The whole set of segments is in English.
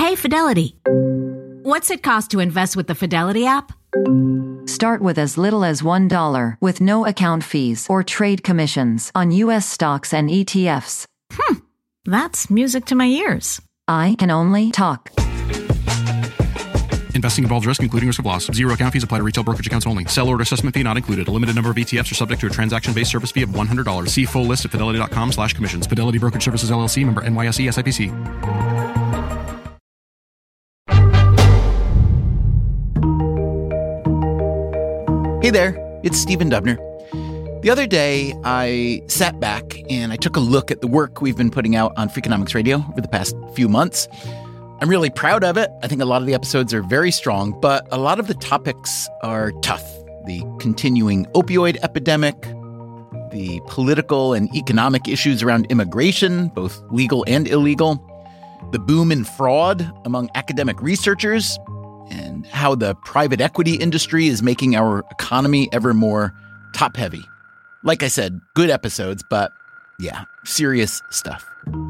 Hey, Fidelity. What's it cost to invest with the Fidelity app? Start with as little as $1 with no account fees or trade commissions on U.S. stocks and ETFs. That's music to my ears. I can only talk. Investing involves risk, including risk of loss. Zero account fees apply to retail brokerage accounts only. Sell order assessment fee not included. A limited number of ETFs are subject to a transaction-based service fee of $100. See full list at fidelity.com/commissions. Fidelity Brokerage Services, LLC, member NYSE, SIPC. Hey there, it's Stephen Dubner. The other day, I sat back and I took a look at the work we've been putting out on Freakonomics Radio over the past few months. I'm really proud of it. I think a lot of the episodes are very strong, but a lot of the topics are tough. The continuing opioid epidemic, the political and economic issues around immigration, both legal and illegal, the boom in fraud among academic researchers, and how the private equity industry is making our economy ever more top-heavy. Like I said, good episodes, but yeah, serious stuff.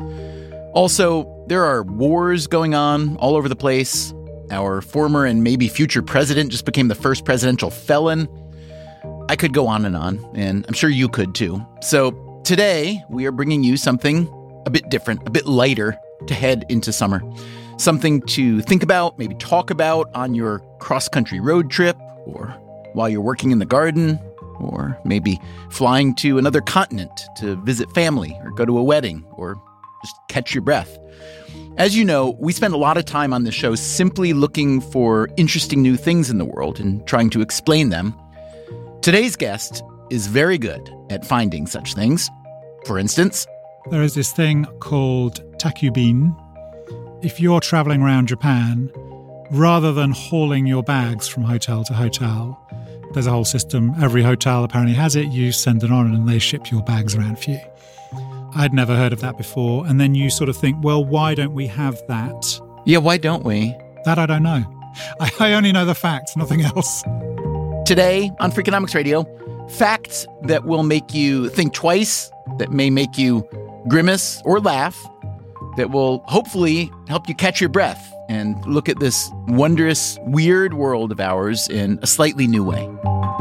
Also, there are wars going on all over the place. Our former and maybe future president just became the first presidential felon. I could go on, and I'm sure you could too. So today, we are bringing you something a bit different, a bit lighter to head into summer. Something to think about, maybe talk about on your cross-country road trip, or while you're working in the garden, or maybe flying to another continent to visit family, or go to a wedding, or just catch your breath. As you know, we spend a lot of time on this show simply looking for interesting new things in the world and trying to explain them. Today's guest is very good at finding such things. For instance, there is this thing called takubin. If you're traveling around Japan, rather than hauling your bags from hotel to hotel, there's a whole system. Every hotel apparently has it. You send it on and they ship your bags around for you. I'd never heard of that before. And then you sort of think, well, why don't we have that? Yeah, why don't we? That I don't know. I only know the facts, nothing else. Today on Freakonomics Radio, facts that will make you think twice, that may make you grimace or laugh, that will hopefully help you catch your breath and look at this wondrous, weird world of ours in a slightly new way.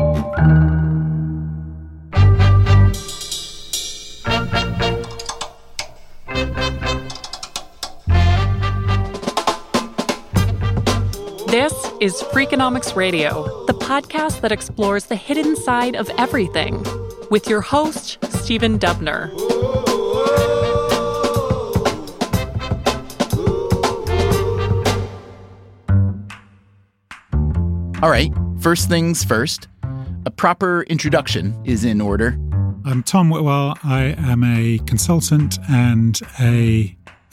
This is Freakonomics Radio, the podcast that explores the hidden side of everything, with your host, Stephen Dubner. All right, first things first. A proper introduction is in order. I'm Tom Whitwell. I am a consultant and a...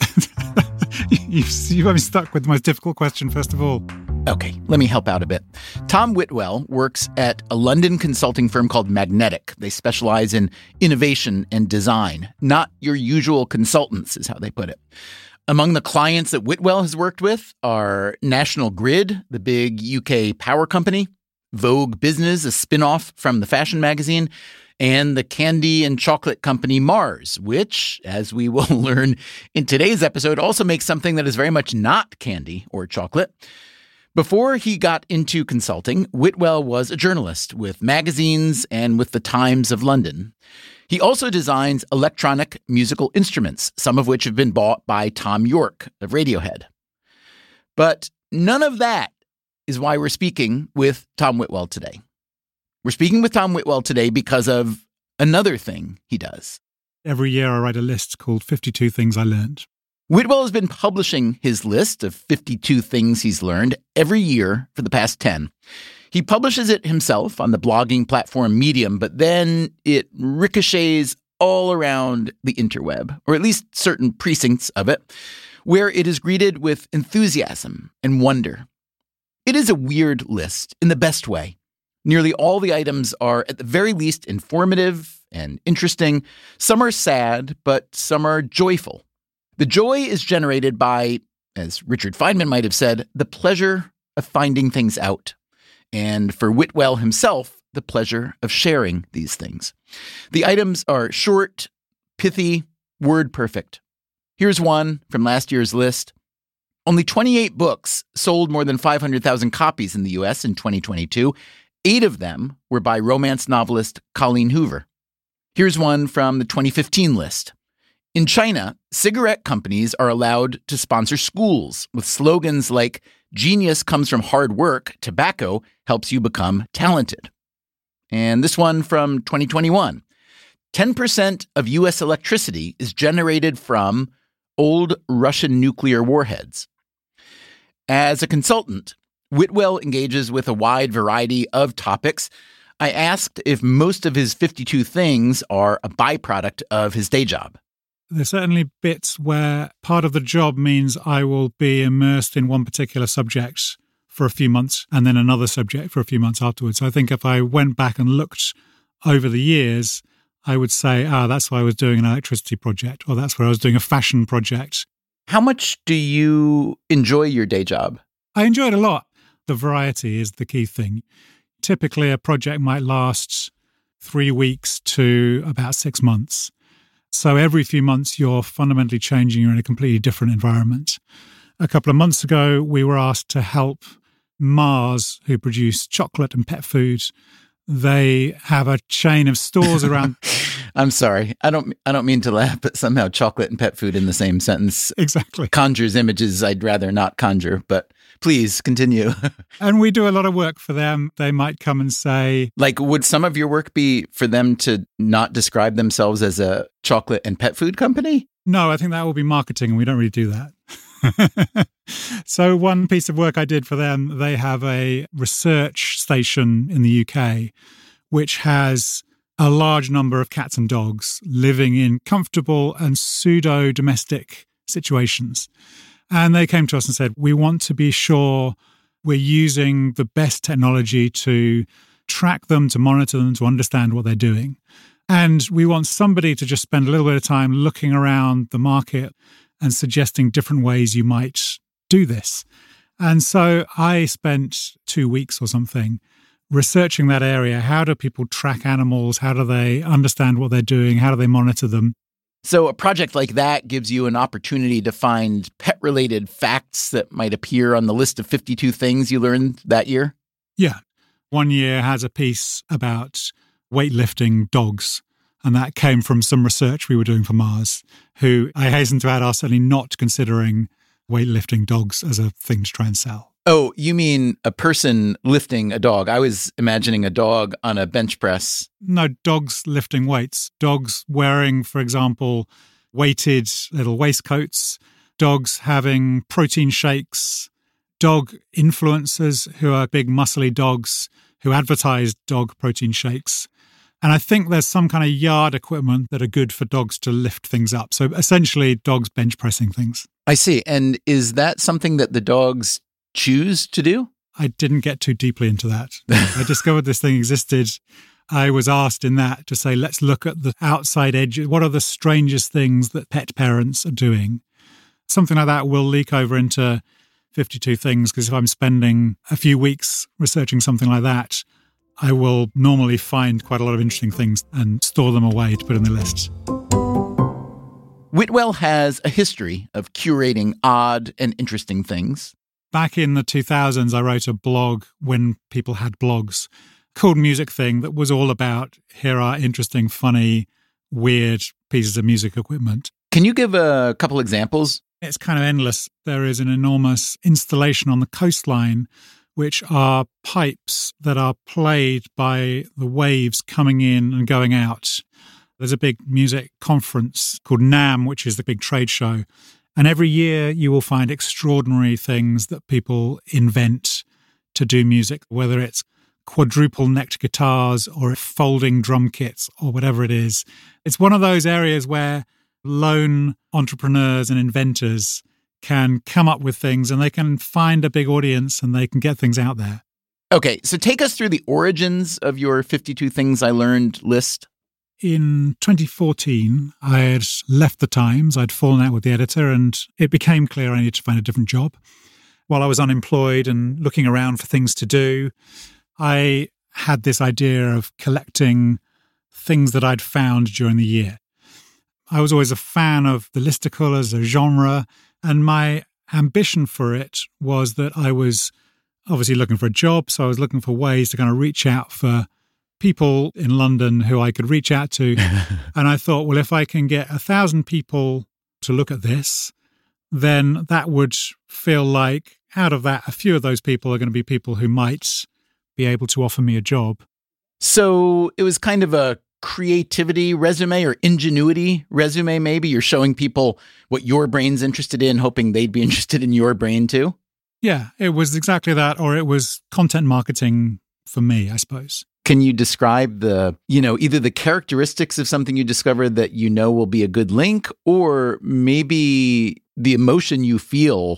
You've got me stuck with the most difficult question, first of all. Okay, let me help out a bit. Tom Whitwell works at a London consulting firm called Magnetic. They specialize in innovation and design. Not your usual consultants, is how they put it. Among the clients that Whitwell has worked with are National Grid, the big UK power company, Vogue Business, a spin-off from the fashion magazine, and the candy and chocolate company Mars, which, as we will learn in today's episode, also makes something that is very much not candy or chocolate. Before he got into consulting, Whitwell was a journalist with magazines and with the Times of London. He also designs electronic musical instruments, some of which have been bought by Thom Yorke of Radiohead. But none of that is why we're speaking with Tom Whitwell today. We're speaking with Tom Whitwell today because of another thing he does. Every year I write a list called 52 Things I Learned. Whitwell has been publishing his list of 52 things he's learned every year for the past 10. He publishes it himself on the blogging platform Medium, but then it ricochets all around the interweb, or at least certain precincts of it, where it is greeted with enthusiasm and wonder. It is a weird list in the best way. Nearly all the items are at the very least informative and interesting. Some are sad, but some are joyful. The joy is generated by, as Richard Feynman might have said, the pleasure of finding things out. And for Whitwell himself, the pleasure of sharing these things. The items are short, pithy, word perfect. Here's one from last year's list. Only 28 books sold more than 500,000 copies in the U.S. in 2022. 8 of them were by romance novelist Colleen Hoover. Here's one from the 2015 list. In China, cigarette companies are allowed to sponsor schools with slogans like, "Genius comes from hard work, tobacco helps you become talented." And this one from 2021. 10% of U.S. electricity is generated from old Russian nuclear warheads. As a consultant, Whitwell engages with a wide variety of topics. I asked if most of his 52 things are a byproduct of his day job. There's certainly bits where part of the job means I will be immersed in one particular subject for a few months and then another subject for a few months afterwards. I think if I went back and looked over the years, I would say, that's why I was doing an electricity project, or that's where I was doing a fashion project. How much do you enjoy your day job? I enjoy it a lot. The variety is the key thing. Typically, a project might last 3 weeks to about 6 months. So every few months, you're fundamentally changing. You're in a completely different environment. A couple of months ago, we were asked to help Mars, who produce chocolate and pet food. They have a chain of stores around. I'm sorry. I don't mean to laugh, but somehow chocolate and pet food in the same sentence exactly conjures images I'd rather not conjure. But please continue. And we do a lot of work for them. They might come and say, like, would some of your work be for them to not describe themselves as a chocolate and pet food company? No, I think that will be marketing, and we don't really do that. So one piece of work I did for them, they have a research station in the UK, which has a large number of cats and dogs living in comfortable and pseudo-domestic situations. And they came to us and said, we want to be sure we're using the best technology to track them, to monitor them, to understand what they're doing. And we want somebody to just spend a little bit of time looking around the market and suggesting different ways you might do this. And so I spent 2 weeks or something researching that area. How do people track animals? How do they understand what they're doing? How do they monitor them? So a project like that gives you an opportunity to find pet-related facts that might appear on the list of 52 things you learned that year? Yeah. One year has a piece about weightlifting dogs, and that came from some research we were doing for Mars, who I hasten to add are certainly not considering weightlifting dogs as a thing to try and sell. Oh, you mean a person lifting a dog? I was imagining a dog on a bench press. No, dogs lifting weights. Dogs wearing, for example, weighted little waistcoats. Dogs having protein shakes. Dog influencers who are big muscly dogs who advertise dog protein shakes. And I think there's some kind of yard equipment that are good for dogs to lift things up. So essentially, dogs bench pressing things. I see. And is that something that the dogs choose to do? I didn't get too deeply into that. I discovered this thing existed. I was asked in that to say, let's look at the outside edges. What are the strangest things that pet parents are doing? Something like that will leak over into 52 things, because if I'm spending a few weeks researching something like that, I will normally find quite a lot of interesting things and store them away to put in the lists. Whitwell has a history of curating odd and interesting things. Back in the 2000s, I wrote a blog when people had blogs called Music Thing that was all about, here are interesting, funny, weird pieces of music equipment. Can you give a couple examples? It's kind of endless. There is an enormous installation on the coastline, which are pipes that are played by the waves coming in and going out. There's a big music conference called NAMM, which is the big trade show. And every year you will find extraordinary things that people invent to do music, whether it's quadruple-necked guitars or folding drum kits or whatever it is. It's one of those areas where lone entrepreneurs and inventors can come up with things and they can find a big audience and they can get things out there. Okay, so take us through the origins of your 52 Things I Learned list. In 2014, I had left the Times. I'd fallen out with the editor and it became clear I needed to find a different job. While I was unemployed and looking around for things to do, I had this idea of collecting things that I'd found during the year. I was always a fan of the listicle as a genre, and my ambition for it was that I was obviously looking for a job. So I was looking for ways to kind of reach out for people in London who I could reach out to. And I thought, well, if I can get 1,000 people to look at this, then that would feel like out of that, a few of those people are going to be people who might be able to offer me a job. So it was kind of a creativity resume or ingenuity resume, maybe? You're showing people what your brain's interested in, hoping they'd be interested in your brain too? Yeah, it was exactly that, or it was content marketing for me, I suppose. Can you describe either the characteristics of something you discovered that you know will be a good link, or maybe the emotion you feel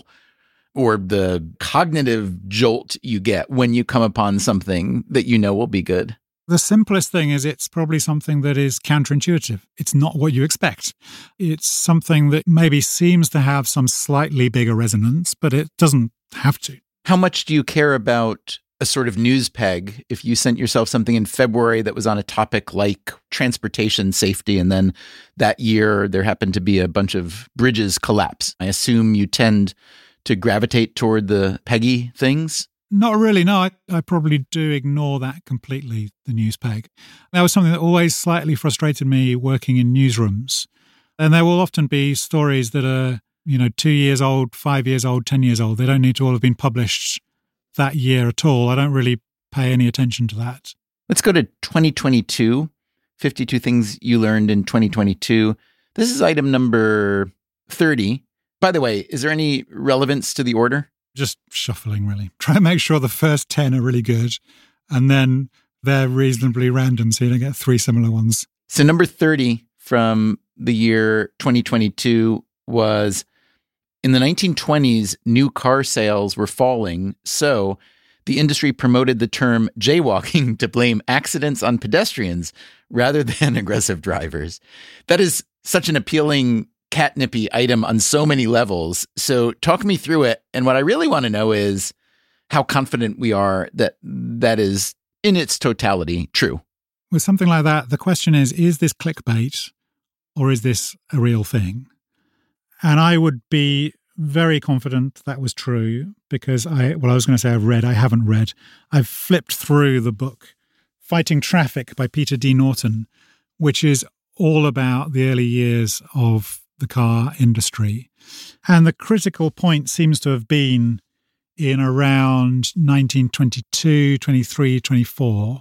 or the cognitive jolt you get when you come upon something that you know will be good? The simplest thing is it's probably something that is counterintuitive. It's not what you expect. It's something that maybe seems to have some slightly bigger resonance, but it doesn't have to. How much do you care about a sort of news peg if you sent yourself something in February that was on a topic like transportation safety, and then that year there happened to be a bunch of bridges collapse? I assume you tend to gravitate toward the peggy things? Not really, no. I probably do ignore that completely, the news peg. That was something that always slightly frustrated me working in newsrooms. And there will often be stories that are, 2 years old, 5 years old, 10 years old. They don't need to all have been published that year at all. I don't really pay any attention to that. Let's go to 2022, 52 things you learned in 2022. This is item number 30. By the way, is there any relevance to the order? Just shuffling, really. Try and make sure the first 10 are really good, and then they're reasonably random, so you don't get 3 similar ones. So number 30 from the year 2022 was, in the 1920s, new car sales were falling, so the industry promoted the term jaywalking to blame accidents on pedestrians rather than aggressive drivers. That is such an appealing catnippy item on so many levels. So talk me through it. And what I really want to know is how confident we are that that is in its totality true. With something like that, the question is this clickbait or is this a real thing? And I would be very confident that was true because I was going to say I haven't read. I've flipped through the book Fighting Traffic by Peter D. Norton, which is all about the early years of the car industry. And the critical point seems to have been in around 1922, 23, 24,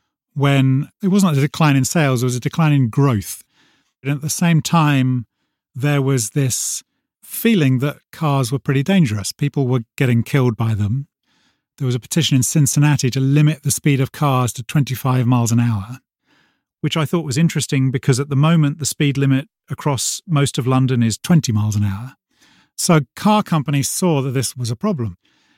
when it wasn't a decline in sales, it was a decline in growth. And at the same time, there was this feeling that cars were pretty dangerous. People were getting killed by them. There was a petition in Cincinnati to limit the speed of cars to 25 miles an hour, which I thought was interesting because at the moment, the speed limit across most of London is 20 miles an hour. So car companies saw that this was a problem.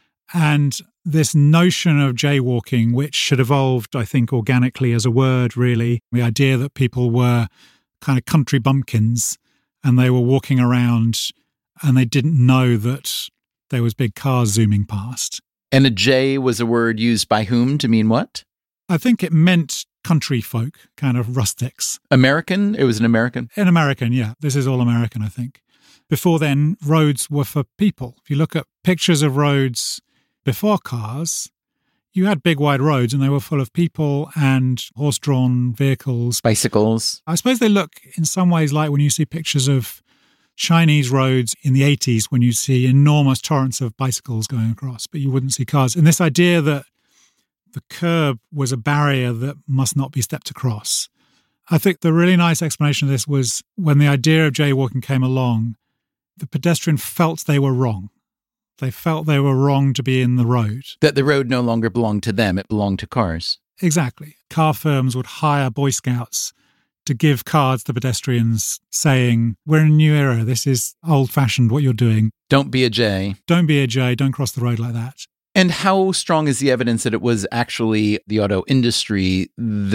And this notion of jaywalking, which had evolved, I think, organically as a word, really, the idea that people were kind of country bumpkins and they were walking around and they didn't know that there was big cars zooming past. And a jay was a word used by whom to mean what? I think it meant country folk, kind of rustics. American? It was an American? An American, yeah. This is all American, I think. Before then, roads were for people. If you look at pictures of roads before cars, you had big wide roads and they were full of people and horse-drawn vehicles. Bicycles. I suppose they look in some ways like when you see pictures of Chinese roads in the 80s when you see enormous torrents of bicycles going across, but you wouldn't see cars. And this idea that the curb was a barrier that must not be stepped across. I think the really nice explanation of this was when the idea of jaywalking came along, the pedestrian felt they were wrong. They felt they were wrong to be in the road. That the road no longer belonged to them, it belonged to cars. Exactly. Car firms would hire Boy Scouts to give cards to pedestrians saying, we're in a new era, this is old-fashioned what you're doing. Don't be a jay. Don't be a jay, don't cross the road like that. And how strong is the evidence that it was actually the auto industry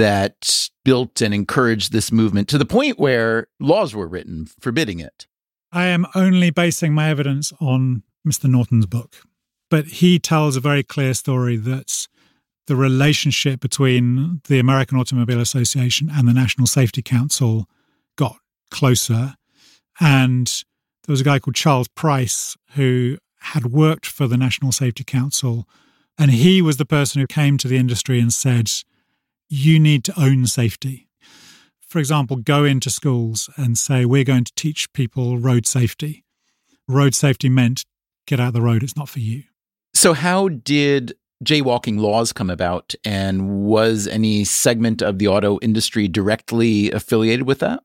that built and encouraged this movement to the point where laws were written forbidding it? I am only basing my evidence on Mr. Norton's book, but he tells a very clear story that the relationship between the American Automobile Association and the National Safety Council got closer, and There was a guy called Charles Price who had worked for the National Safety Council, and he was the person who came to the industry and said, you need to own safety. For example, go into schools and say, we're going to teach people road safety. Road safety meant get out of the road, it's not for you. So how did jaywalking laws come about, and was any segment of the auto industry directly affiliated with that?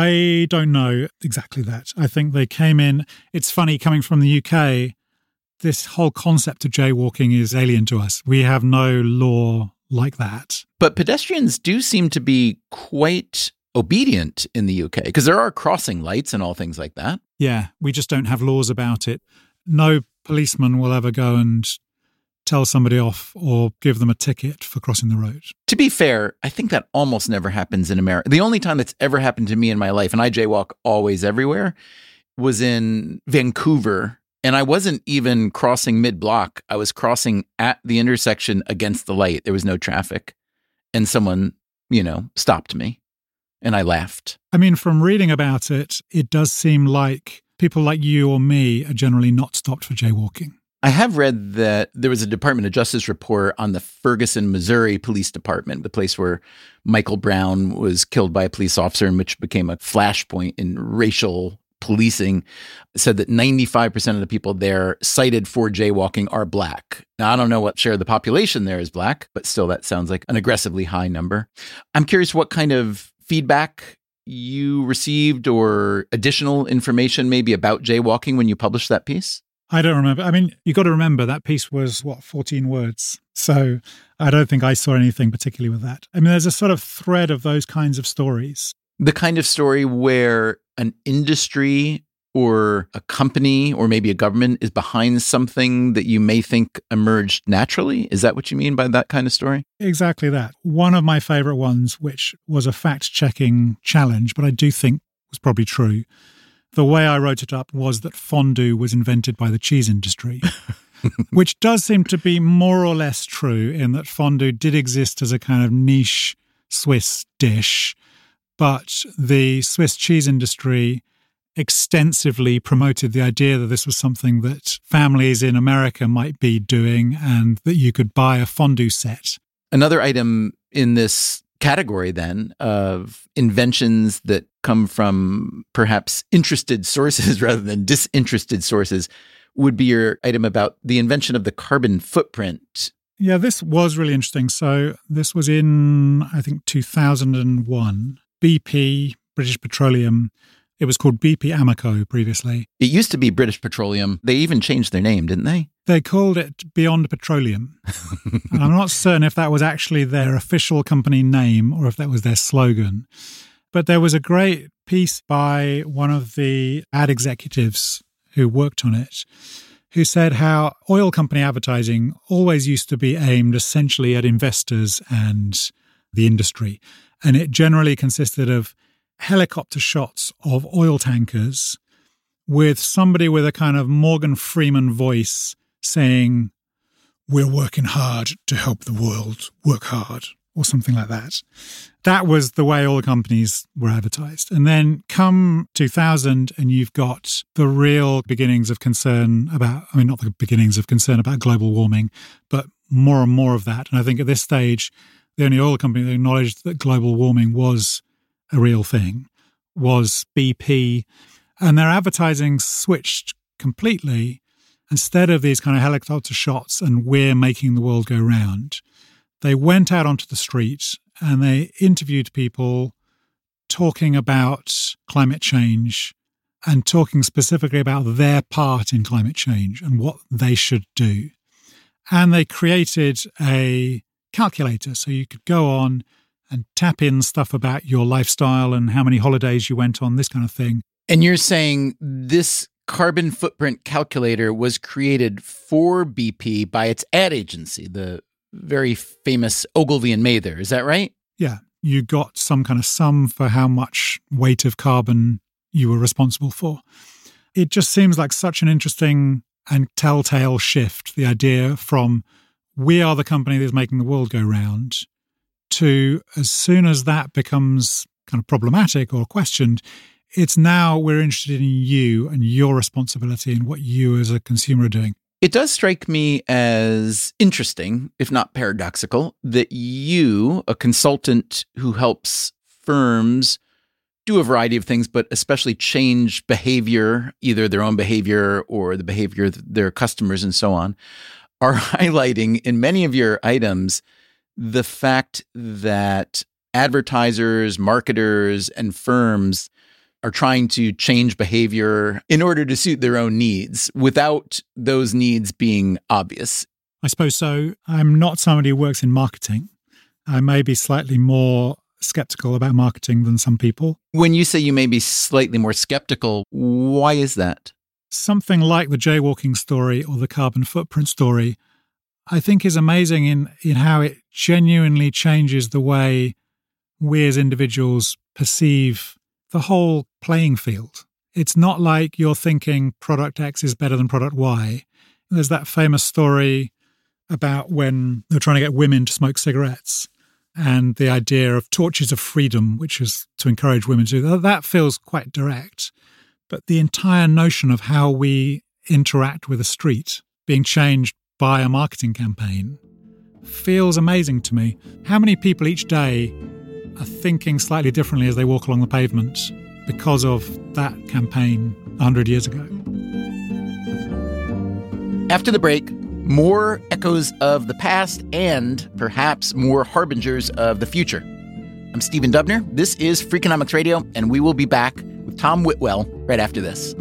I don't know exactly that. I think they came in. It's funny, coming from the UK, this whole concept of jaywalking is alien to us. We have no law like that. But pedestrians do seem to be quite obedient in the UK, because there are crossing lights and all things like that. Yeah, we just don't have laws about it. No policeman will ever go and tell somebody off or give them a ticket for crossing the road. To be fair, I think that almost never happens in America. The only time that's ever happened to me in my life, and I jaywalk always everywhere, was in Vancouver. And I wasn't even crossing mid-block. I was crossing at the intersection against the light. There was no traffic. And someone, stopped me. And I laughed. I mean, from reading about it, it does seem like people like you or me are generally not stopped for jaywalking. I have read that there was a Department of Justice report on the Ferguson, Missouri Police Department, the place where Michael Brown was killed by a police officer, and which became a flashpoint in racial policing. It said that 95% of the people there cited for jaywalking are Black. Now, I don't know what share of the population there is Black, but still that sounds like an aggressively high number. I'm curious what kind of feedback you received or additional information maybe about jaywalking when you published that piece? I don't remember. I mean, you got to remember that piece was, 14 words. So I don't think I saw anything particularly with that. I mean, there's a sort of thread of those kinds of stories. The kind of story where an industry or a company or maybe a government is behind something that you may think emerged naturally? Is that what you mean by that kind of story? Exactly that. One of my favorite ones, which was a fact-checking challenge, but I do think was probably true. The way I wrote it up was that fondue was invented by the cheese industry, which does seem to be more or less true in that fondue did exist as a kind of niche Swiss dish, but the Swiss cheese industry extensively promoted the idea that this was something that families in America might be doing and that you could buy a fondue set. Another item in this category then of inventions that come from perhaps interested sources rather than disinterested sources would be your item about the invention of the carbon footprint. Yeah, this was really interesting. So this was in, I think, 2001. BP, British Petroleum, it was called BP Amoco previously. It used to be British Petroleum. They even changed their name, didn't they? They called it Beyond Petroleum. And I'm not certain if that was actually their official company name or if that was their slogan. But there was a great piece by one of the ad executives who worked on it, who said how oil company advertising always used to be aimed essentially at investors and the industry. And it generally consisted of helicopter shots of oil tankers with somebody with a kind of Morgan Freeman voice saying, "We're working hard to help the world work hard," or something like that. That was the way all the companies were advertised. And then come 2000 and you've got the real beginnings of concern about, I mean, not the beginnings of concern about global warming, but more and more of that. And I think at this stage, the only oil company that acknowledged that global warming was a real thing was BP. And their advertising switched completely. Instead of these kind of helicopter shots and we're making the world go round, they went out onto the street and they interviewed people talking about climate change and talking specifically about their part in climate change and what they should do. And they created a calculator so you could go on and tap in stuff about your lifestyle and how many holidays you went on, this kind of thing. And you're saying this carbon footprint calculator was created for BP by its ad agency, the very famous Ogilvy and Mather. Is that right? Yeah. You got some kind of sum for how much weight of carbon you were responsible for. It just seems like such an interesting and telltale shift, the idea from we are the company that's making the world go round to as soon as that becomes kind of problematic or questioned, it's now we're interested in you and your responsibility and what you as a consumer are doing. It does strike me as interesting, if not paradoxical, that you, a consultant who helps firms do a variety of things, but especially change behavior, either their own behavior or the behavior of their customers and so on, are highlighting in many of your items the fact that advertisers, marketers, and firms are trying to change behavior in order to suit their own needs without those needs being obvious. I suppose so. I'm not somebody who works in marketing. I may be slightly more skeptical about marketing than some people. When you say you may be slightly more skeptical, why is that? Something like the jaywalking story or the carbon footprint story, I think is amazing in how it genuinely changes the way we as individuals perceive the whole playing field. It's not like you're thinking product X is better than product Y. There's that famous story about when they're trying to get women to smoke cigarettes and the idea of torches of freedom, which is to encourage women to do that. That feels quite direct. But the entire notion of how we interact with a street being changed by a marketing campaign feels amazing to me. How many people each day are thinking slightly differently as they walk along the pavement because of that campaign 100 years ago? After the break, more echoes of the past and perhaps more harbingers of the future. I'm Stephen Dubner. This is Freakonomics Radio, and we will be back with Tom Whitwell right after this.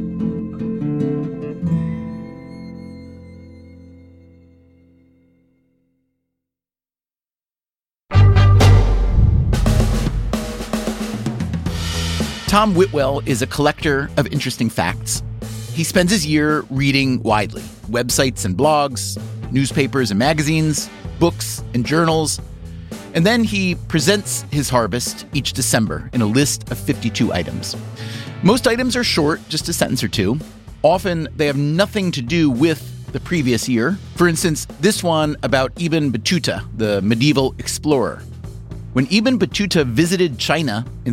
Tom Whitwell is a collector of interesting facts. He spends his year reading widely, websites and blogs, newspapers and magazines, books and journals, and then he presents his harvest each December in a list of 52 items. Most items are short, just a sentence or two. Often they have nothing to do with the previous year. For instance, this one about Ibn Battuta, the medieval explorer. When Ibn Battuta visited China in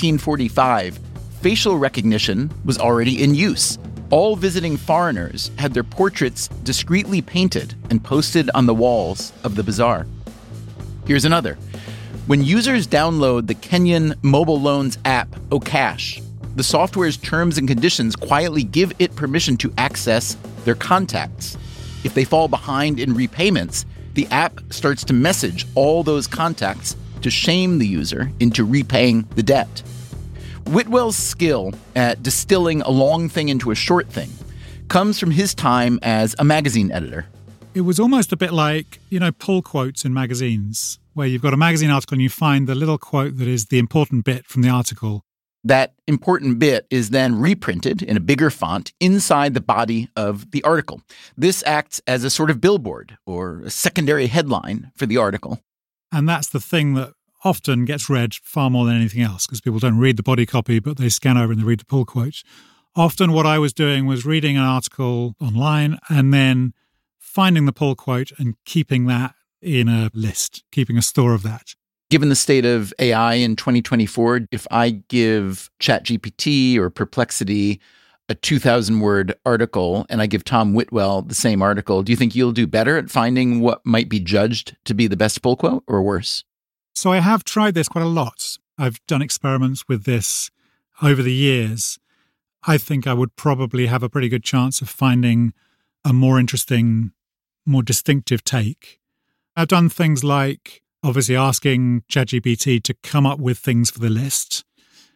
1345, facial recognition was already in use. All visiting foreigners had their portraits discreetly painted and posted on the walls of the bazaar. Here's another. When users download the Kenyan mobile loans app, Okash, the software's terms and conditions quietly give it permission to access their contacts. If they fall behind in repayments, the app starts to message all those contacts to shame the user into repaying the debt. Whitwell's skill at distilling a long thing into a short thing comes from his time as a magazine editor. It was almost a bit like, pull quotes in magazines, where you've got a magazine article and you find the little quote that is the important bit from the article. That important bit is then reprinted in a bigger font inside the body of the article. This acts as a sort of billboard or a secondary headline for the article. And that's the thing that often gets read far more than anything else, because people don't read the body copy, but they scan over and they read the pull quote. Often what I was doing was reading an article online and then finding the pull quote and keeping that in a list, keeping a store of that. Given the state of AI in 2024, if I give ChatGPT or Perplexity a 2,000-word article and I give Tom Whitwell the same article, do you think you'll do better at finding what might be judged to be the best pull quote or worse? So I have tried this quite a lot. I've done experiments with this over the years. I think I would probably have a pretty good chance of finding a more interesting, more distinctive take. I've done things like obviously asking ChatGPT to come up with things for the list,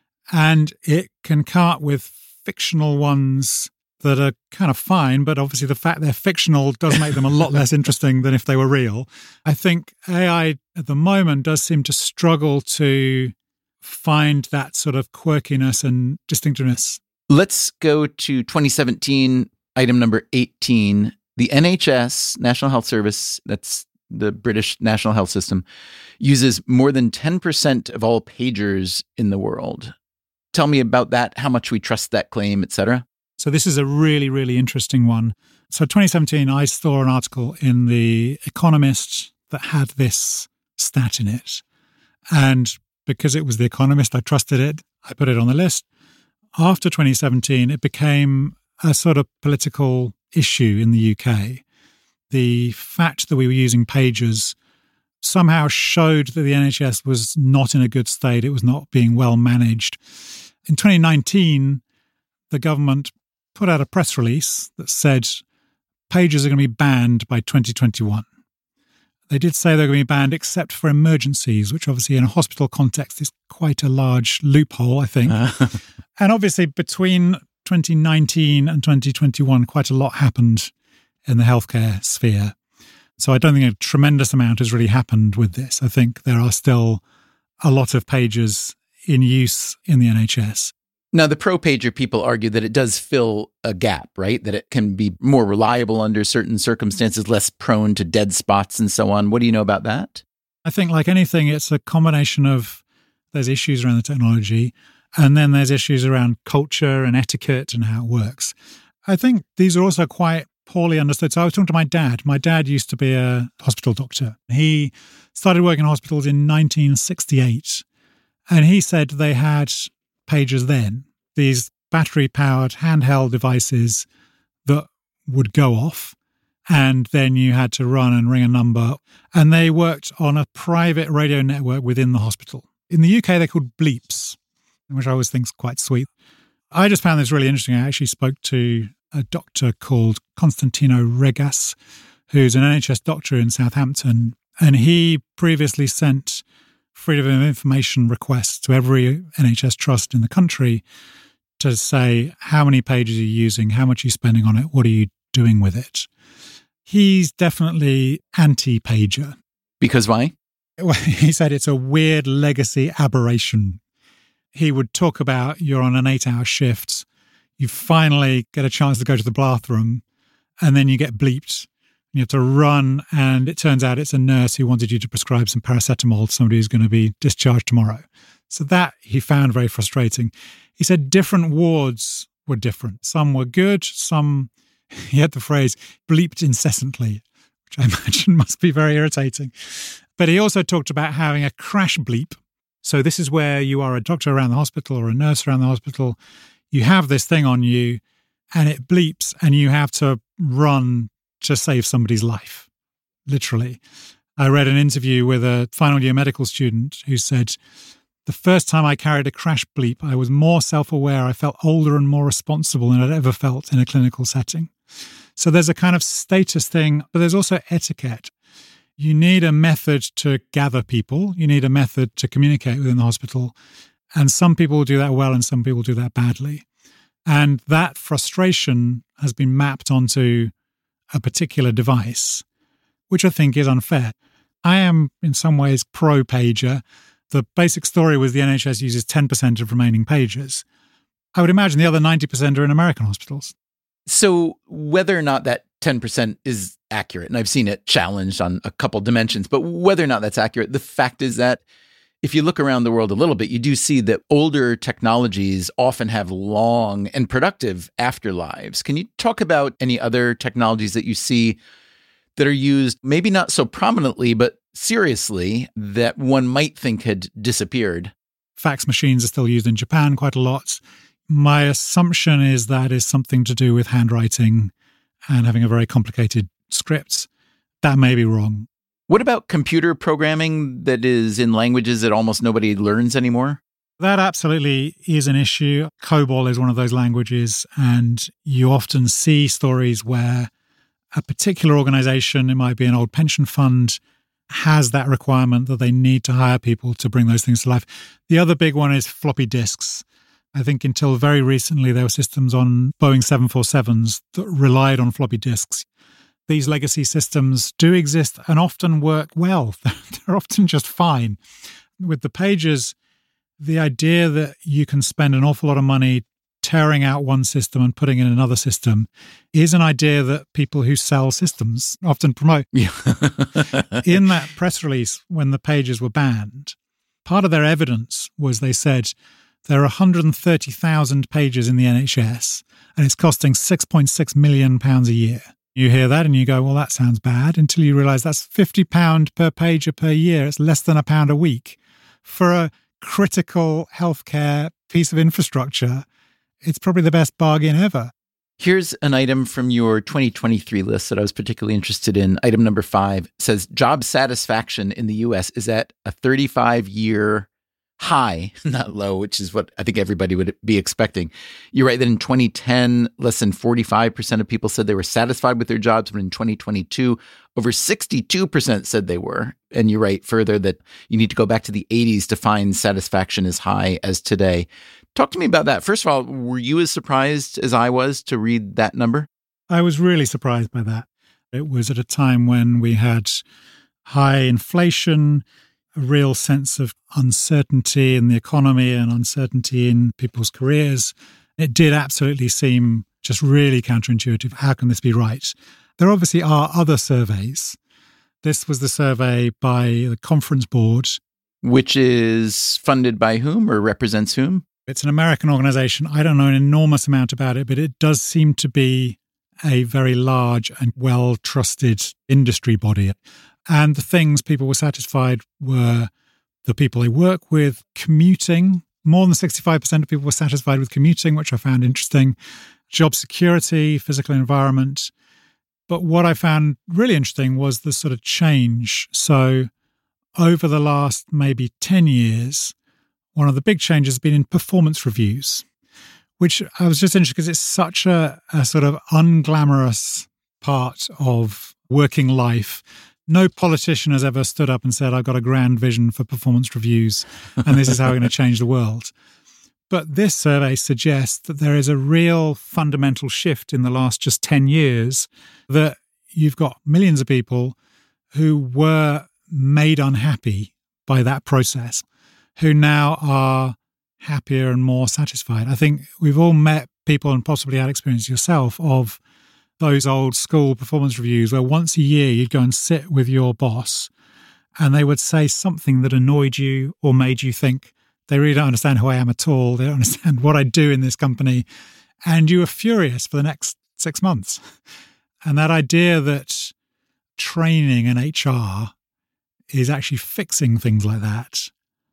and it can come up with fictional ones that are kind of fine, but obviously the fact they're fictional does make them a lot less interesting than if they were real. I think AI at the moment does seem to struggle to find that sort of quirkiness and distinctiveness. Let's go to 2017, item number 18. The NHS, National Health Service, that's the British National Health System, uses more than 10% of all pagers in the world. Tell me about that, how much we trust that claim, etc. So this is a really, really interesting one. So 2017, I saw an article in The Economist that had this stat in it. And because it was The Economist. I trusted it. I put it on the list. After 2017, it became a sort of political issue in the UK. The fact that we were using pages somehow showed that the NHS was not in a good state. It was not being well managed. In 2019, the government put out a press release that said pages are going to be banned by 2021. They did say they're going to be banned except for emergencies, which obviously in a hospital context is quite a large loophole, I think. And obviously between 2019 and 2021, quite a lot happened in the healthcare sphere. So I don't think a tremendous amount has really happened with this. I think there are still a lot of pages in use in the NHS. Now, the pro-pager people argue that it does fill a gap, right? That it can be more reliable under certain circumstances, less prone to dead spots and so on. What do you know about that? I think like anything, it's a combination of there's issues around the technology and then there's issues around culture and etiquette and how it works. I think these are also quite poorly understood. So I was talking to my dad. My dad used to be a hospital doctor. He started working in hospitals in 1968. And he said they had pages then, these battery-powered handheld devices that would go off. And then you had to run and ring a number. And they worked on a private radio network within the hospital. In the UK, they're called bleeps, which I always think is quite sweet. I just found this really interesting. I actually spoke to a doctor called Constantino Regas, who's an NHS doctor in Southampton, and he previously sent freedom of information requests to every NHS trust in the country to say how many pages are you using, how much are you spending on it, what are you doing with it. He's definitely anti-pager. Because why? Well, he said it's a weird legacy aberration. He would talk about you're on an 8-hour shift, you finally get a chance to go to the bathroom, and then you get bleeped. You have to run, and it turns out it's a nurse who wanted you to prescribe some paracetamol to somebody who's going to be discharged tomorrow. So that he found very frustrating. He said different wards were different. Some were good, some, he had the phrase, bleeped incessantly, which I imagine must be very irritating. But he also talked about having a crash bleep. So this is where you are a doctor around the hospital or a nurse around the hospital. You have this thing on you and it bleeps and you have to run to save somebody's life, literally. I read an interview with a final year medical student who said, the first time I carried a crash bleep, I was more self-aware. I felt older and more responsible than I'd ever felt in a clinical setting. So there's a kind of status thing, but there's also etiquette. You need a method to gather people. You need a method to communicate within the hospital. And some people do that well and some people do that badly. And that frustration has been mapped onto a particular device, which I think is unfair. I am in some ways pro-pager. The basic story was the NHS uses 10% of remaining pages. I would imagine the other 90% are in American hospitals. So whether or not that 10% is accurate, and I've seen it challenged on a couple dimensions, but whether or not that's accurate, the fact is that if you look around the world a little bit, you do see that older technologies often have long and productive afterlives. Can you talk about any other technologies that you see that are used, maybe not so prominently, but seriously, that one might think had disappeared? Fax machines are still used in Japan quite a lot. My assumption is that is something to do with handwriting and having a very complicated script. That may be wrong. What about computer programming that is in languages that almost nobody learns anymore? That absolutely is an issue. COBOL is one of those languages, and you often see stories where a particular organization, it might be an old pension fund, has that requirement that they need to hire people to bring those things to life. The other big one is floppy disks. I think until very recently, there were systems on Boeing 747s that relied on floppy disks. These legacy systems do exist and often work well. They're often just fine. With the pages, the idea that you can spend an awful lot of money tearing out one system and putting in another system is an idea that people who sell systems often promote. Yeah. In that press release, when the pages were banned, part of their evidence was they said there are 130,000 pages in the NHS and it's costing £6.6 million a year. You hear that and you go, well, that sounds bad, until you realise that's £50 per page per year. It's less than £1 a week. For a critical healthcare piece of infrastructure, it's probably the best bargain ever. Here's an item from your 2023 list that I was particularly interested in. Item number 5 says job satisfaction in the U.S. is at a 35-year high, not low, which is what I think everybody would be expecting. You're right that in 2010, less than 45% of people said they were satisfied with their jobs, but in 2022, over 62% said they were. And you're right further that you need to go back to the 80s to find satisfaction as high as today. Talk to me about that. First of all, were you as surprised as I was to read that number? I was really surprised by that. It was at a time when we had high inflation, a real sense of uncertainty in the economy and uncertainty in people's careers. It did absolutely seem just really counterintuitive. How can this be right? There obviously are other surveys. This was the survey by the Conference Board. Which is funded by whom or represents whom? It's an American organization. I don't know an enormous amount about it, but it does seem to be a very large and well-trusted industry body. And the things people were satisfied were the people they work with, commuting. More than 65% of people were satisfied with commuting, which I found interesting. Job security, physical environment. But what I found really interesting was the sort of change. So over the last maybe 10 years, one of the big changes has been in performance reviews, which I was just interested because it's such a sort of unglamorous part of working life. No politician has ever stood up and said, I've got a grand vision for performance reviews, and this is how we're going to change the world. But this survey suggests that there is a real fundamental shift in the last just 10 years, that you've got millions of people who were made unhappy by that process, who now are happier and more satisfied. I think we've all met people, and possibly had experience yourself, of those old school performance reviews where once a year you'd go and sit with your boss and they would say something that annoyed you or made you think, they really don't understand who I am at all. They don't understand what I do in this company. And you were furious for the next 6 months. And that idea that training in HR is actually fixing things like that,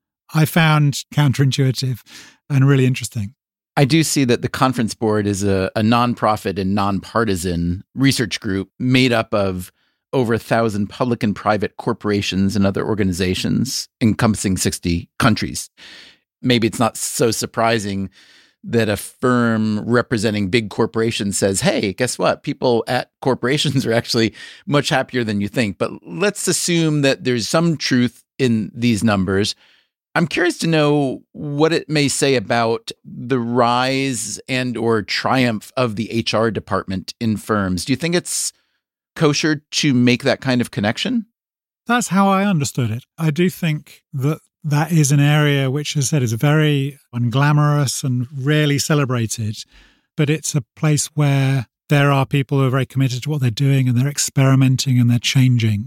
I found counterintuitive and really interesting. I do see that the Conference Board is a nonprofit and nonpartisan research group made up of over 1,000 public and private corporations and other organizations encompassing 60 countries. Maybe it's not so surprising that a firm representing big corporations says, hey, guess what? People at corporations are actually much happier than you think. But let's assume that there's some truth in these numbers. I'm curious to know what it may say about the rise and or triumph of the HR department in firms. Do you think it's kosher to make that kind of connection? That's how I understood it. I do think that that is an area which, as I said, is very unglamorous and rarely celebrated, but it's a place where there are people who are very committed to what they're doing and they're experimenting and they're changing.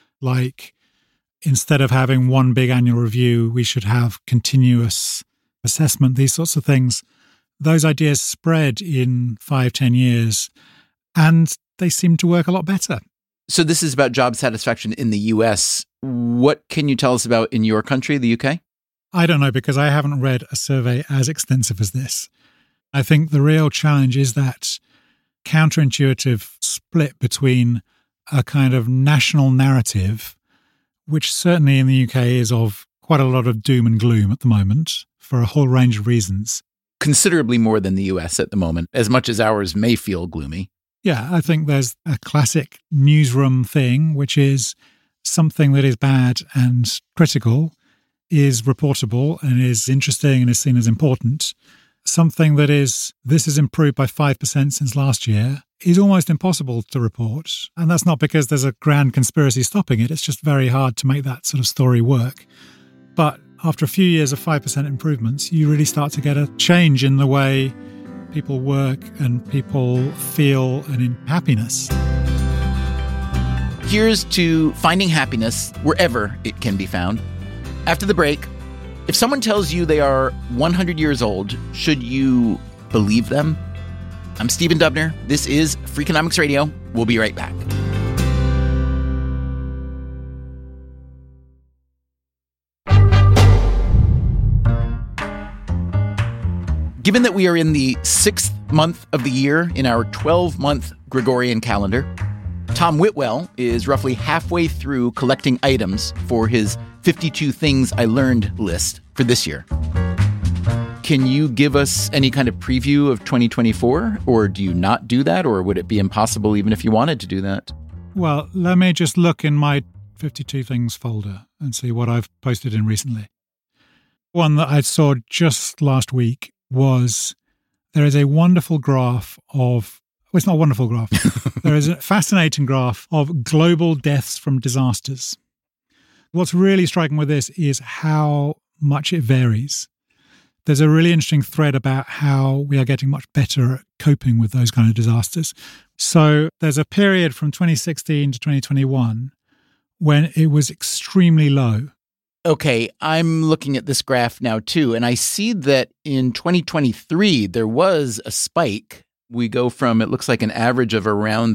Like, instead of having one big annual review, we should have continuous assessment, these sorts of things. Those ideas spread in 5-10 years, and they seem to work a lot better. So this is about job satisfaction in the US. What can you tell us about in your country, the UK? I don't know, because I haven't read a survey as extensive as this. I think the real challenge is that counterintuitive split between a kind of national narrative, which certainly in the UK is of quite a lot of doom and gloom at the moment for a whole range of reasons. Considerably more than the US at the moment, as much as ours may feel gloomy. Yeah, I think there's a classic newsroom thing, which is something that is bad and critical is reportable and is interesting and is seen as important. Something that is, this has improved by 5% since last year, is almost impossible to report. And that's not because there's a grand conspiracy stopping it. It's just very hard to make that sort of story work. But after a few years of 5% improvements, you really start to get a change in the way people work and people feel and in happiness. Here's to finding happiness wherever it can be found. After the break, if someone tells you they are 100 years old, should you believe them? I'm Stephen Dubner. This is Freakonomics Radio. We'll be right back. Given that we are in the 6th month of the year in our 12-month Gregorian calendar, Tom Whitwell is roughly halfway through collecting items for his 52 Things I Learned list for this year. Can you give us any kind of preview of 2024, or do you not do that, or would it be impossible even if you wanted to do that? Well, let me just look in my 52 Things folder and see what I've posted in recently. One that I saw just last week was there is a wonderful graph of, well, it's not a wonderful graph. There is a fascinating graph of global deaths from disasters. What's really striking with this is how much it varies. There's a really interesting thread about how we are getting much better at coping with those kind of disasters. So there's a period from 2016 to 2021 when it was extremely low. Okay, I'm looking at this graph now too, and I see that in 2023, there was a spike. We go from, it looks like an average of around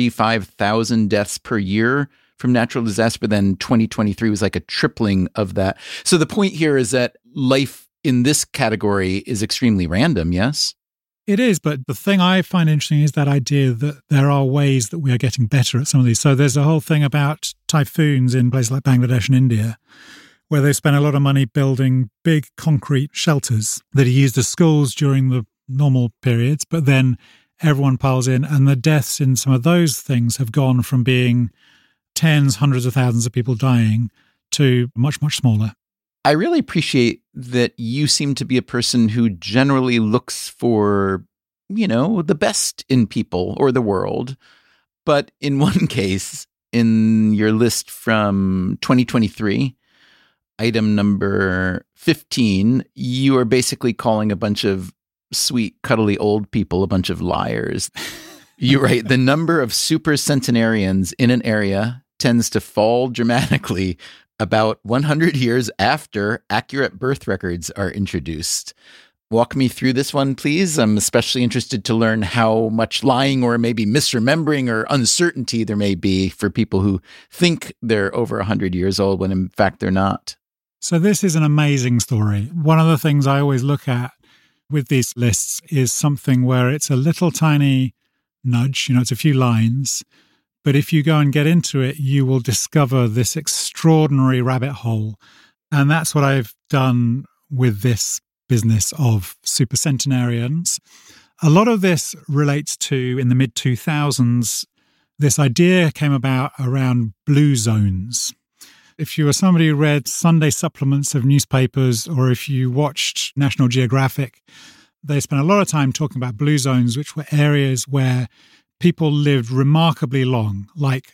35,000 deaths per year from natural disaster, but then 2023 was like a tripling of that. So the point here is that life in this category is extremely random, yes? It is, but the thing I find interesting is that idea that there are ways that we are getting better at some of these. So there's a whole thing about typhoons in places like Bangladesh and India, where they spend a lot of money building big concrete shelters that are used as schools during the normal periods, but then everyone piles in, and the deaths in some of those things have gone from being tens, hundreds of thousands of people dying to much, much smaller. I really appreciate that you seem to be a person who generally looks for, the best in people or the world. But in one case, in your list from 2023, item number 15, you are basically calling a bunch of sweet, cuddly old people a bunch of liars. You write, the number of supercentenarians in an area tends to fall dramatically about 100 years after accurate birth records are introduced. Walk me through this one, please. I'm especially interested to learn how much lying or maybe misremembering or uncertainty there may be for people who think they're over 100 years old when in fact they're not. So this is an amazing story. One of the things I always look at with these lists is something where it's a little tiny nudge, it's a few lines, but if you go and get into it, you will discover this extraordinary rabbit hole. And that's what I've done with this business of supercentenarians. A lot of this relates to, in the mid-2000s, this idea came about around blue zones. If you were somebody who read Sunday supplements of newspapers, or if you watched National Geographic, they spent a lot of time talking about blue zones, which were areas where people lived remarkably long, like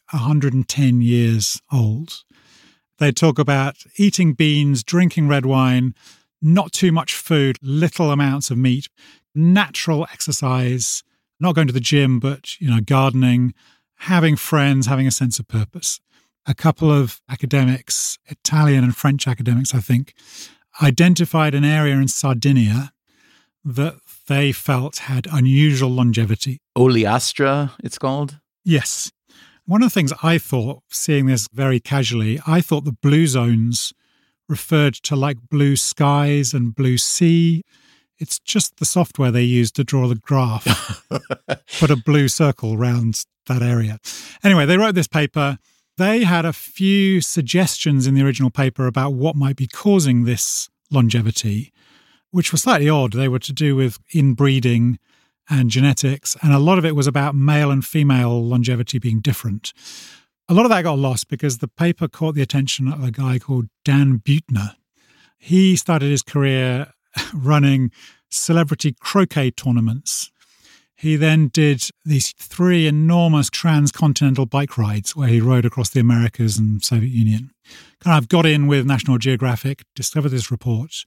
110 years old. They talk about eating beans, drinking red wine, not too much food, little amounts of meat, natural exercise, not going to the gym, but, gardening, having friends, having a sense of purpose. A couple of academics, Italian and French academics, I think, identified an area in Sardinia that they felt had unusual longevity. Ogliastra, it's called? Yes. One of the things I thought, seeing this very casually, I thought the blue zones referred to like blue skies and blue sea. It's just the software they used to draw the graph. Put a blue circle around that area. Anyway, they wrote this paper. They had a few suggestions in the original paper about what might be causing this longevity, which was slightly odd. They were to do with inbreeding and genetics, and a lot of it was about male and female longevity being different. A lot of that got lost because the paper caught the attention of a guy called Dan Buettner. He started his career running celebrity croquet tournaments. He then did these 3 enormous transcontinental bike rides where he rode across the Americas and Soviet Union. Kind of got in with National Geographic, discovered this report,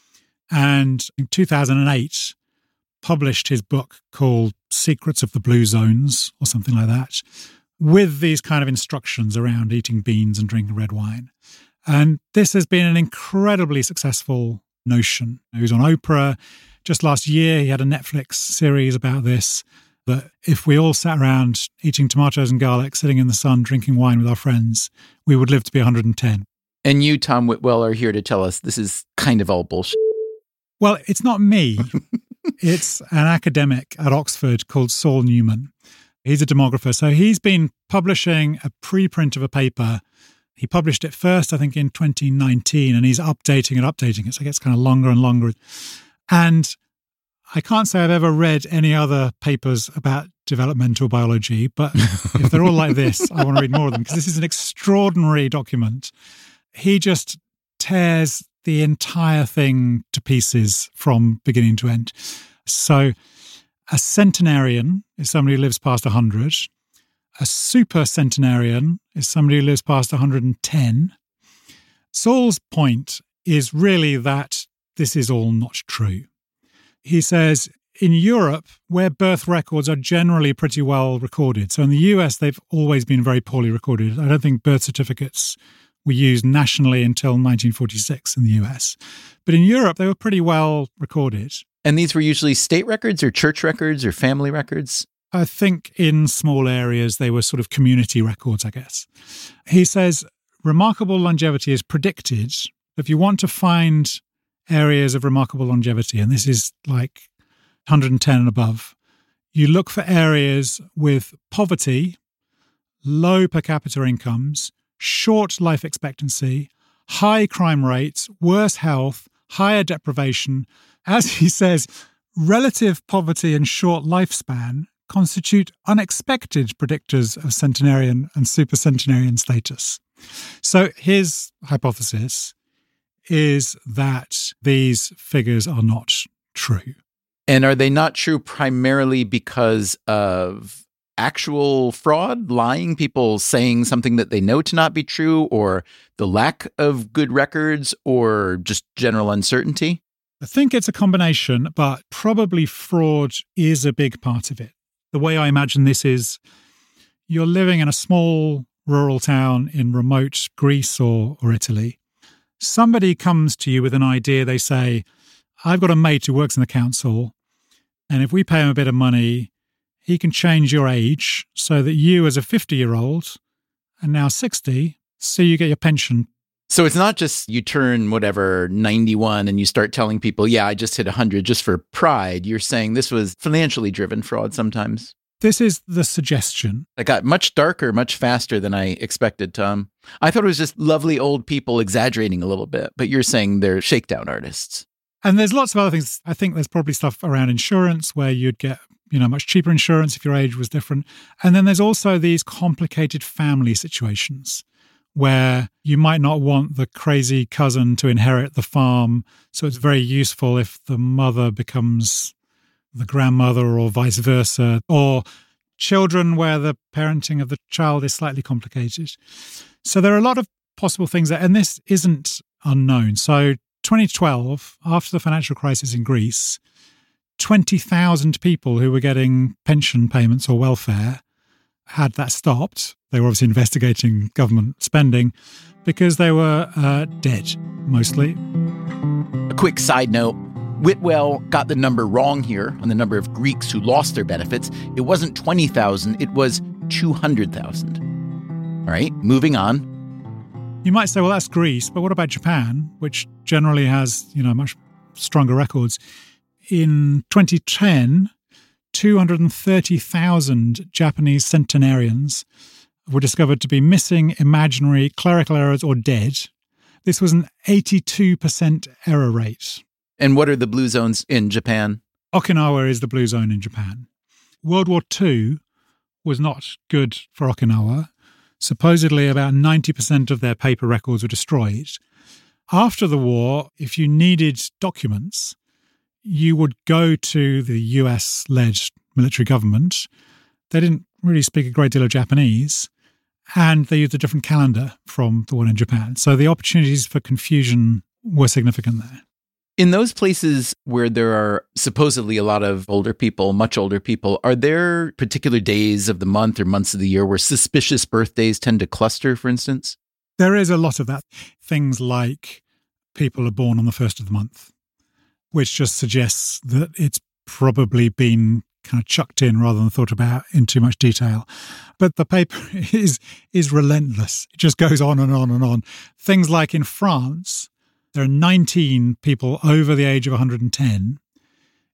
and in 2008 published his book called Secrets of the Blue Zones or something like that, with these kind of instructions around eating beans and drinking red wine. And this has been an incredibly successful notion. He was on Oprah. Just last year, he had a Netflix series about this, that if we all sat around eating tomatoes and garlic, sitting in the sun, drinking wine with our friends, we would live to be 110. And you, Tom Whitwell, are here to tell us this is kind of all bullshit. Well, it's not me. It's an academic at Oxford called Saul Newman. He's a demographer. So he's been publishing a preprint of a paper. He published it first, I think, in 2019, and he's updating it. So it gets kind of longer and longer. And I can't say I've ever read any other papers about developmental biology, but if they're all like this, I want to read more of them because this is an extraordinary document. He just tears the entire thing to pieces from beginning to end. So a centenarian is somebody who lives past 100. A super centenarian is somebody who lives past 110. Saul's point is really that this is all not true. He says, in Europe, where birth records are generally pretty well recorded, so in the US, they've always been very poorly recorded. I don't think birth certificates were used nationally until 1946 in the US. But in Europe, they were pretty well recorded. And these were usually state records or church records or family records? I think in small areas, they were sort of community records, I guess. He says, remarkable longevity is predicted. If you want to find areas of remarkable longevity, and this is like 110 and above, you look for areas with poverty, low per capita incomes, short life expectancy, high crime rates, worse health, higher deprivation. As he says, relative poverty and short lifespan constitute unexpected predictors of centenarian and supercentenarian status. So his hypothesis is that these figures are not true. And are they not true primarily because of actual fraud, lying, people saying something that they know to not be true, or the lack of good records, or just general uncertainty? I think it's a combination, but probably fraud is a big part of it. The way I imagine this is you're living in a small rural town in remote Greece or Italy. Somebody comes to you with an idea. They say, I've got a mate who works in the council, and if we pay him a bit of money, he can change your age so that you as a 50-year-old are now 60, so you get your pension. So it's not just you turn 91 and you start telling people, yeah, I just hit 100 just for pride. You're saying this was financially driven fraud sometimes. This is the suggestion. It got much darker, much faster than I expected, Tom. I thought it was just lovely old people exaggerating a little bit, but you're saying they're shakedown artists. And there's lots of other things. I think there's probably stuff around insurance where you'd get, much cheaper insurance if your age was different. And then there's also these complicated family situations where you might not want the crazy cousin to inherit the farm. So it's very useful if the mother becomes the grandmother or vice versa, or children where the parenting of the child is slightly complicated. So there are a lot of possible things there, and this isn't unknown. So 2012, after the financial crisis in Greece, 20,000 people who were getting pension payments or welfare had that stopped. They were obviously investigating government spending because they were dead, mostly. A quick side note, Whitwell got the number wrong here on the number of Greeks who lost their benefits. It wasn't 20,000, it was 200,000. All right, moving on. You might say, well, that's Greece, but what about Japan, which generally has, much stronger records? In 2010, 230,000 Japanese centenarians were discovered to be missing, imaginary, clerical errors, or dead. This was an 82% error rate. And what are the blue zones in Japan? Okinawa is the blue zone in Japan. World War II was not good for Okinawa. Supposedly about 90% of their paper records were destroyed. After the war, if you needed documents, you would go to the US-led military government. They didn't really speak a great deal of Japanese, and they used a different calendar from the one in Japan. So the opportunities for confusion were significant there. In those places where there are supposedly a lot of older people, much older people, are there particular days of the month or months of the year where suspicious birthdays tend to cluster, for instance? There is a lot of that. Things like people are born on the first of the month, which just suggests that it's probably been kind of chucked in rather than thought about in too much detail. But the paper is relentless. It just goes on and on and on. Things like in France, there are 19 people over the age of 110.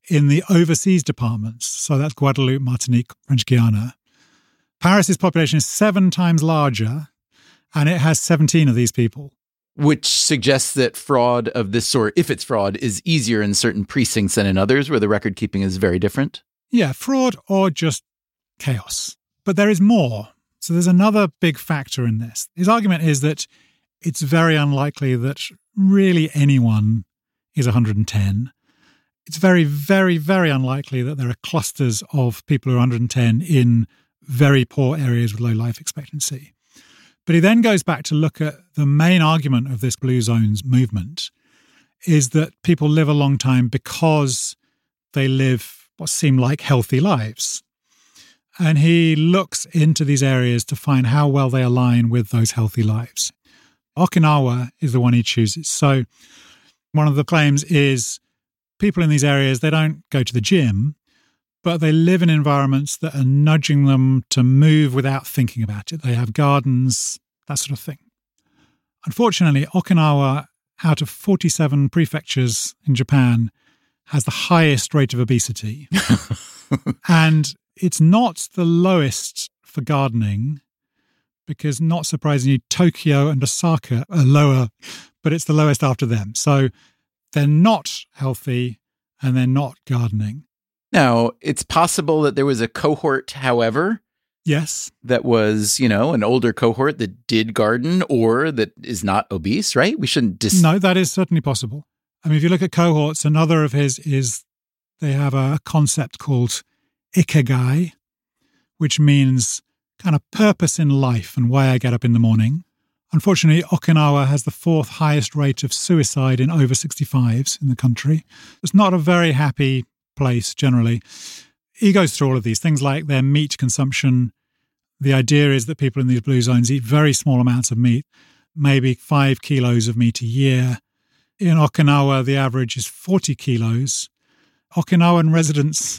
in the overseas departments, so that's Guadeloupe, Martinique, French Guiana, Paris's population is 7 times larger, and it has 17 of these people. Which suggests that fraud of this sort, if it's fraud, is easier in certain precincts than in others where the record keeping is very different. Yeah, fraud or just chaos. But there is more. So there's another big factor in this. His argument is that it's very unlikely that really anyone is 110. It's very, very, very unlikely that there are clusters of people who are 110 in very poor areas with low life expectancy. But he then goes back to look at the main argument of this Blue Zones movement is that people live a long time because they live what seem like healthy lives. And he looks into these areas to find how well they align with those healthy lives. Okinawa is the one he chooses. So one of the claims is people in these areas, they don't go to the gym, but they live in environments that are nudging them to move without thinking about it. They have gardens, that sort of thing. Unfortunately, Okinawa, out of 47 prefectures in Japan, has the highest rate of obesity. And it's not the lowest for gardening, because not surprisingly, Tokyo and Osaka are lower, but it's the lowest after them. So they're not healthy and they're not gardening. Now, it's possible that there was a cohort, however, yes, that was, an older cohort that did garden or that is not obese, right? We shouldn't No, that is certainly possible. I mean, if you look at cohorts, another of his is they have a concept called ikigai, which means kind of purpose in life and why I get up in the morning. Unfortunately, Okinawa has the 4th highest rate of suicide in over 65s in the country. It's not a very happy place generally. He goes through all of these things like their meat consumption. The idea is that people in these blue zones eat very small amounts of meat, maybe 5 kilos of meat a year. In Okinawa, the average is 40 kilos. Okinawan residents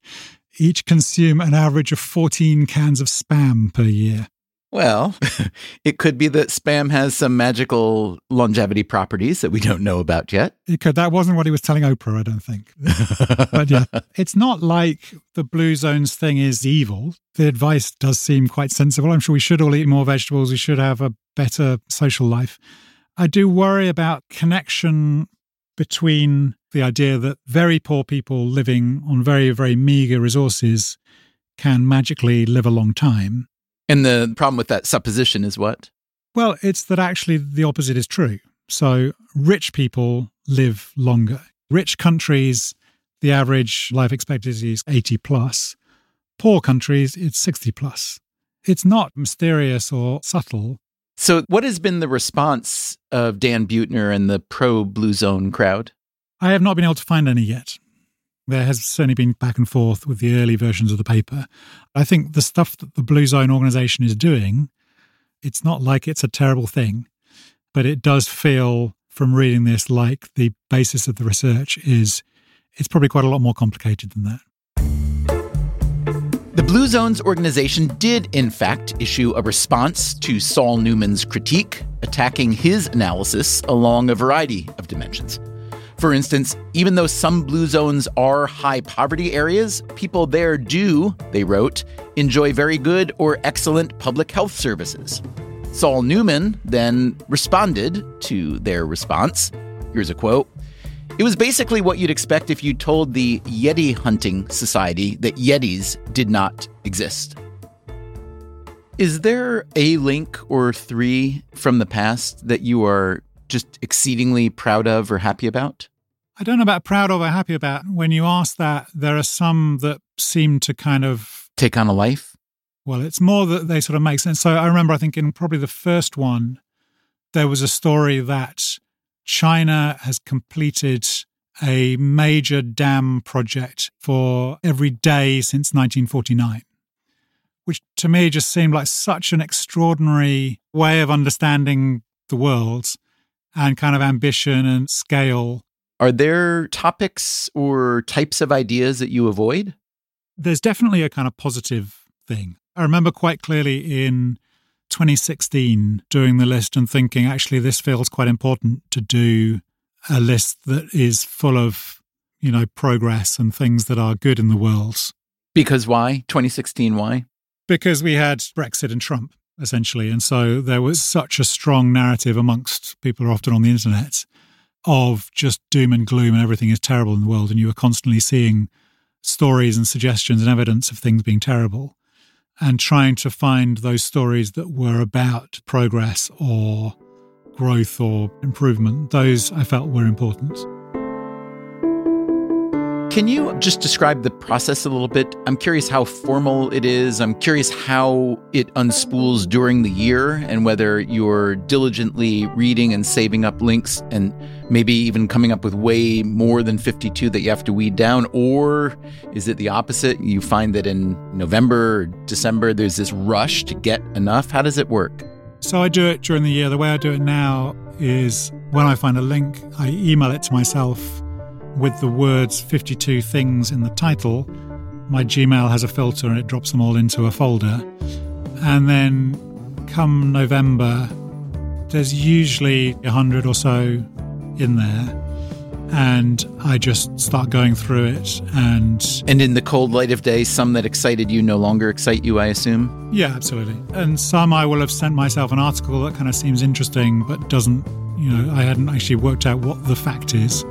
each consume an average of 14 cans of Spam per year. Well, it could be that Spam has some magical longevity properties that we don't know about yet. It could. That wasn't what he was telling Oprah, I don't think. But yeah, it's not like the Blue Zones thing is evil. The advice does seem quite sensible. I'm sure we should all eat more vegetables. We should have a better social life. I do worry about connection between the idea that very poor people living on very, very meager resources can magically live a long time. And the problem with that supposition is what? Well, it's that actually the opposite is true. So rich people live longer. Rich countries, the average life expectancy is 80 plus. Poor countries, it's 60 plus. It's not mysterious or subtle. So what has been the response of Dan Buettner and the pro-Blue Zone crowd? I have not been able to find any yet. There has certainly been back and forth with the early versions of the paper. I think the stuff that the Blue Zone organization is doing, it's not like it's a terrible thing, but it does feel from reading this like the basis of the research is it's probably quite a lot more complicated than that. The Blue Zones organization did, in fact, issue a response to Saul Newman's critique, attacking his analysis along a variety of dimensions. For instance, even though some blue zones are high poverty areas, people there do, they wrote, enjoy very good or excellent public health services. Saul Newman then responded to their response. Here's a quote. It was basically what you'd expect if you told the Yeti hunting society that Yetis did not exist. Is there a link or 3 from the past that you are just exceedingly proud of or happy about? I don't know about proud of or happy about. When you ask that, there are some that seem to kind of take on a life. Well, it's more that they sort of make sense. So I remember, I think in probably the first one, there was a story that China has completed a major dam project for every day since 1949, which to me just seemed like such an extraordinary way of understanding the world and kind of ambition and scale. Are there topics or types of ideas that you avoid? There's definitely a kind of positive thing. I remember quite clearly in 2016 doing the list and thinking, actually, this feels quite important to do a list that is full of, progress and things that are good in the world. Because why? 2016, why? Because we had Brexit and Trump, essentially. And so there was such a strong narrative amongst people who are often on the internet of just doom and gloom and everything is terrible in the world. And you were constantly seeing stories and suggestions and evidence of things being terrible, and trying to find those stories that were about progress or growth or improvement. Those I felt were important. Can you just describe the process a little bit? I'm curious how formal it is. I'm curious how it unspools during the year, and whether you're diligently reading and saving up links and maybe even coming up with way more than 52 that you have to weed down. Or is it the opposite? You find that in November or December, there's this rush to get enough. How does it work? So I do it during the year. The way I do it now is when I find a link, I email it to myself with the words 52 things in the title. My Gmail has a filter and it drops them all into a folder. And then come November, there's usually 100 or so in there. And I just start going through it. And in the cold light of day, some that excited you no longer excite you, I assume? Yeah, absolutely. And some I will have sent myself an article that kind of seems interesting, but doesn't, I hadn't actually worked out what the fact is.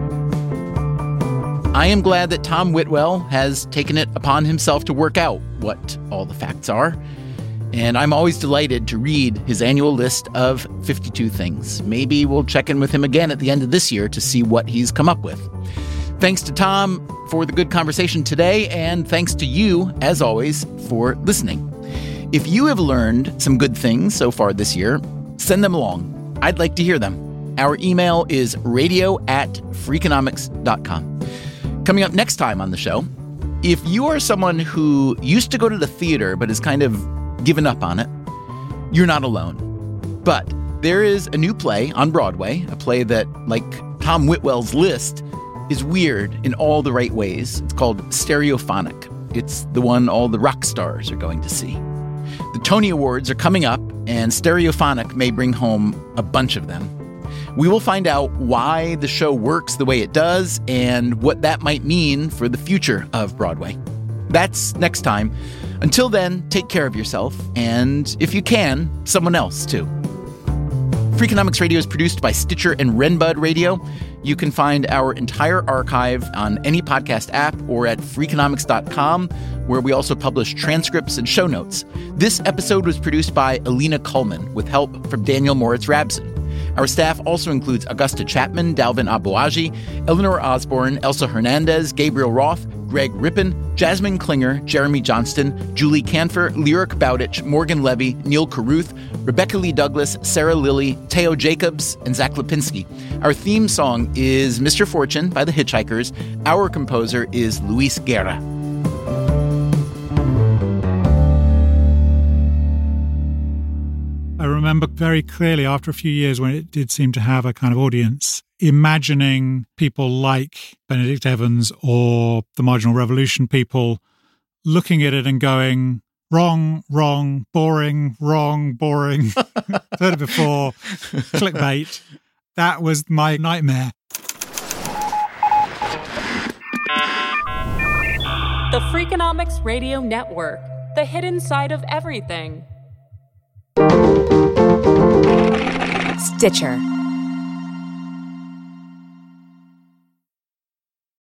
I am glad that Tom Whitwell has taken it upon himself to work out what all the facts are. And I'm always delighted to read his annual list of 52 things. Maybe we'll check in with him again at the end of this year to see what he's come up with. Thanks to Tom for the good conversation today, and thanks to you, as always, for listening. If you have learned some good things so far this year, send them along. I'd like to hear them. Our email is radio@freakonomics.com. Coming up next time on the show, if you are someone who used to go to the theater but has kind of given up on it, you're not alone. But there is a new play on Broadway, a play that, like Tom Whitwell's list, is weird in all the right ways. It's called Stereophonic. It's the one all the rock stars are going to see. The Tony Awards are coming up, and Stereophonic may bring home a bunch of them. We will find out why the show works the way it does and what that might mean for the future of Broadway. That's next time. Until then, take care of yourself, and if you can, someone else too. Freakonomics Radio is produced by Stitcher and Renbud Radio. You can find our entire archive on any podcast app or at freakonomics.com, where we also publish transcripts and show notes. This episode was produced by Alina Kullman with help from Daniel Moritz-Rabson. Our staff also includes Augusta Chapman, Dalvin Abuaji, Eleanor Osborne, Elsa Hernandez, Gabriel Roth, Greg Rippin, Jasmine Klinger, Jeremy Johnston, Julie Canfer, Lyric Bowditch, Morgan Levy, Neil Carruth, Rebecca Lee Douglas, Sarah Lilly, Teo Jacobs, and Zach Lipinski. Our theme song is Mr. Fortune by the Hitchhikers. Our composer is Luis Guerra. I remember very clearly after a few years when it did seem to have a kind of audience, imagining people like Benedict Evans or the Marginal Revolution people looking at it and going, wrong, boring, heard it before, clickbait. That was my nightmare. The Freakonomics Radio Network, the hidden side of everything. Stitcher.